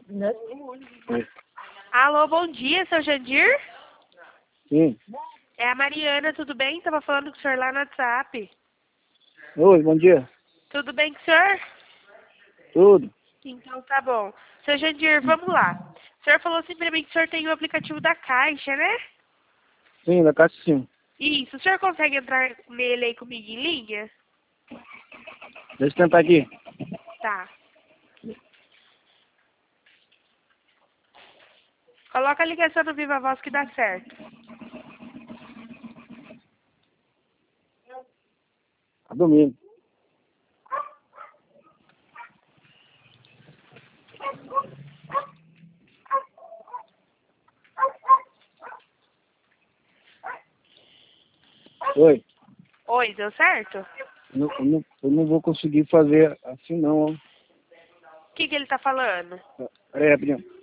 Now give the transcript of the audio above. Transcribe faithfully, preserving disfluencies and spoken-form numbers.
Oi. Alô, bom dia, seu Jandir? Sim. É a Mariana, tudo bem? Tava falando com o senhor lá no WhatsApp. Oi, bom dia. Tudo bem com o senhor? Tudo? Então tá bom. Seu Jandir, vamos lá. O senhor falou assim pra mim que o senhor tem o aplicativo da Caixa, né? Sim, da Caixa sim. Isso, o senhor consegue entrar nele aí comigo em linha? Deixa eu tentar aqui. Tá. Coloca a ligação no Viva Voz que dá certo. Tá domingo. Oi. Oi, deu certo? Eu não, eu, não, eu não vou conseguir fazer assim não, ó. O que que ele tá falando? Peraí, rapidinho.